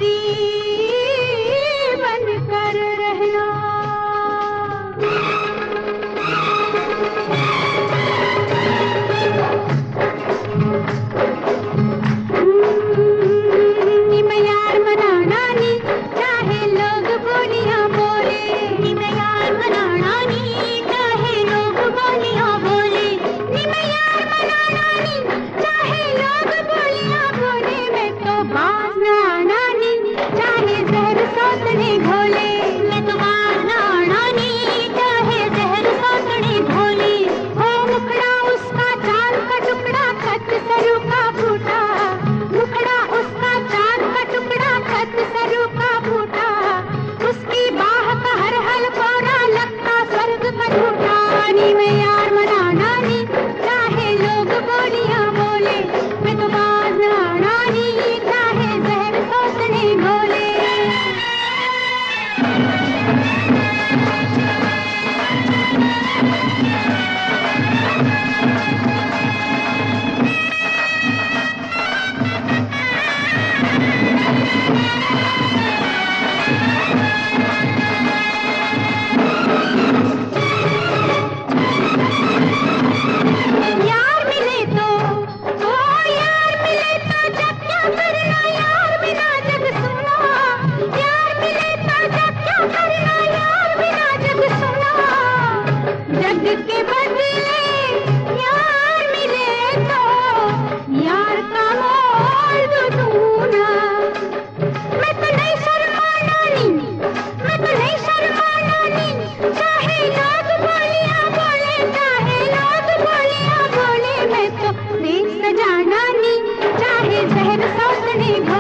बनकर रहना। नी मैं यार मनाना नी, चाहे लोग बोलियां बोले। नी मैं यार मनाना नी, चाहे लोग बोलियां बोले। नी मैं यार मनाना नी, चाहे लोग बोलियां बोले। मैं तो बाज ना आना नी, चाहे जहर सौतने घोले। मैं तो बाज ना आना नी, चाहे जहर सौतने घोले। हो मुखड़ा उसका चांद का टुकड़ा, खत सरू का फूटा। मुखड़ा उसका चांद का टुकड़ा, खत सरू का फूटा। उसकी बाह का हर हल कोरा, लगता स्वर्ग का झूठा। नी मैं यार मनाना नी, चाहे लोग बोलियां बोले। मैं तो बाज ना आना नी, चाहे जहर सोचने घोले। यार मिले तो ओ यार मिले तो जब क्या करना, यार बिना जग सुना। यार मिले तो जब क्या करना, यार बिना जग सुना। जग के बदले यार मिले तो यार का मोल दूना। मैं तो नहीं शर्माना नी, मैं तो नहीं शर्माना नी, चाहे लोग बोलियां बोले। चाहे लोग बोलियां बोले। मैं तो देख सजाना नी, चाहे जहर सौतने घोले।